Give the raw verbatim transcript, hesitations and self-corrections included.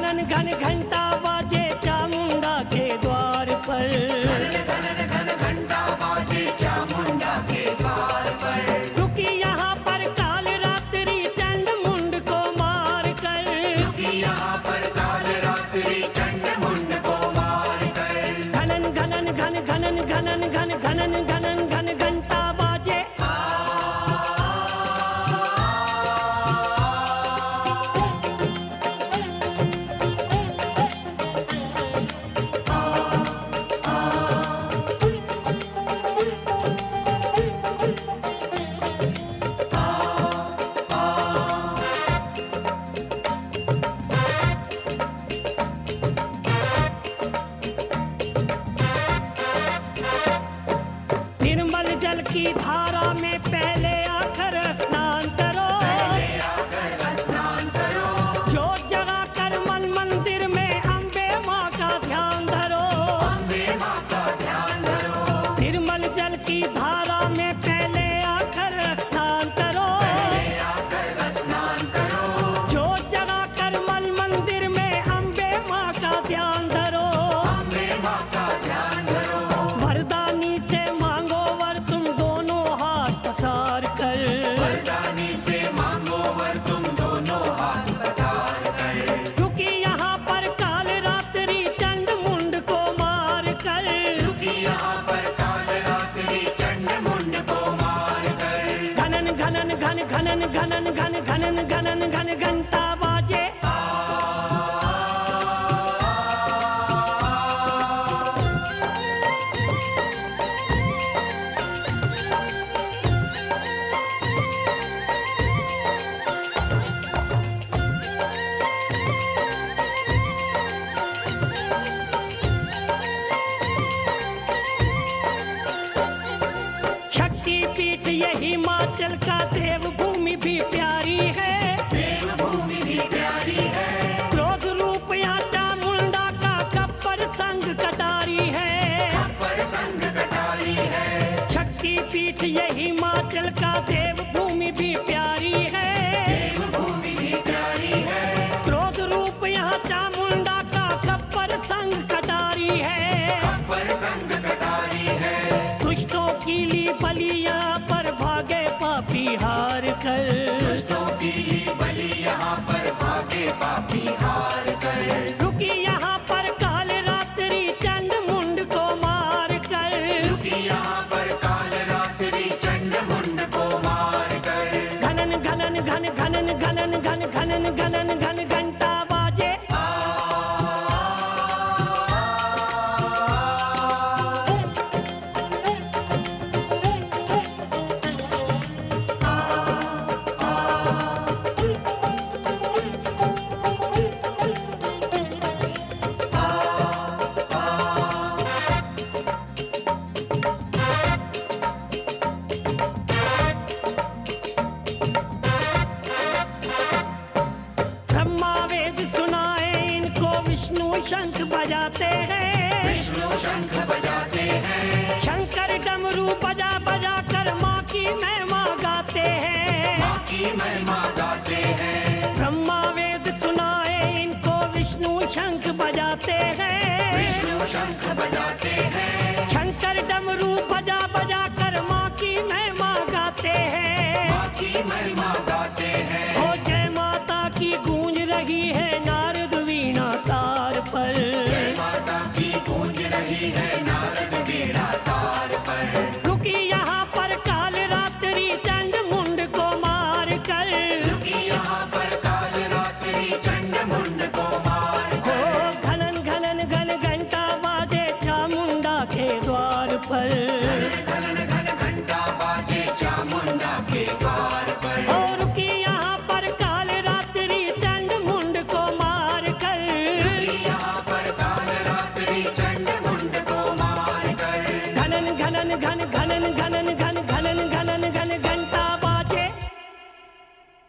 घनन घन घंटा बाजे चामुंडा के द्वार पर। घनन घन घंटा बाजे चामुंडा के द्वार पर। रुकी यहाँ पर काल रात्रि चंड मुंड को मार कर। रुकी यहाँ पर काल रात्रि चंड मुंड को मार कर। घनन घनन घन घनन घनन घन घनन घनन घन घंटा बाजे। निर्मल जल की धारा में पहले आकर स्नान करो। पहले आकर स्नान करो। जोत जगा कर मन मंदिर में अम्बे माँ का ध्यान धरो। अम्बे माँ का ध्यान धरो। निर्मल जल की धारा में पहले आकर स्नान करो। पहले आकर स्नान करो। जोत जगा कर मन मंदिर में अम्बे माँ का ध्यान धरो। अम्बे माँ का ध्यान धरो। वरदानी से मांगो वर तुम दोनों हाथ पसार कर। वरदानी से मांगो वर तुम दोनों हाथ पसार कर। रुकी यहाँ पर काल रात्रि चंड मुंड को मार कर। रुकी यहाँ पर काल रात्रि चंड मुंड को मार कर। घनन घनन घन घनन घनन घन घनन घनन घन घंटा बाजे। शक्ति पीठ ये हिमाचल का देवभूमि भी प्यारी है। देवभूमि भी प्यारी है। क्रोध रूप यहाँ चामुंडा का कब्बर संग कटारी है। पर संग कटारी है। शक्ति पीठ ये हिमाचल का देवभूमि भी प्यारी है। देवभूमि भी प्यारी है। क्रोध रूप यहाँ चामुंडा का कब्बर संग कटारी है। पर संग कटारी है। दुष्टों की ली बलि यहाँ पर भागे पापी हार कर। दुष्टों की ली बलि यहाँ पर भागे पापी हार कर। रुकी यहाँ पर काल रात्रि चंड मुंड को मार कर। रुकी यहाँ पर काल रात्रि चंड मुंड को मार कर। घनन घनन घन घनन घनन घन घनन घनन घन घंटा बाजे। ब्रह्मा वेद सुनाए इनको विष्णु शंख बजाते हैं। विष्णु शंख बजाते हैं। शंकर डमरू बजा बजा कर माँ की महिमा गाते हैं। माँ की महिमा गाते हैं। ब्रह्मा वेद सुनाए इनको विष्णु शंख बजाते हैं। विष्णु शंख बजाते हैं। शंकर डमरू बजा बजा कर माँ की महिमा गाते हैं। माँ की महिमा गाते हैं। हो जय माता की गूंज रही है नारद वीणा तार पर। जय माता की गूंज रही है नारद वीणा तार पर। रुकी यहाँ पर काल रात्रि चंड मुंड को मार कर। रुकी यहाँ पर काल रात्रि चंड मुंड को मार हो कर। घनन घनन घन घंटा बाजे चामुंडा के द्वार पर। घनन घन घंटा बाजे चामुंडा के द्वार पर। हो रुकी यहाँ पर काल रात्रि चंड मुंड को मार कर। रुकी यहाँ पर काल रात्रि चंड मुंड को मार कर। घनन घनन घन घनन घनन घन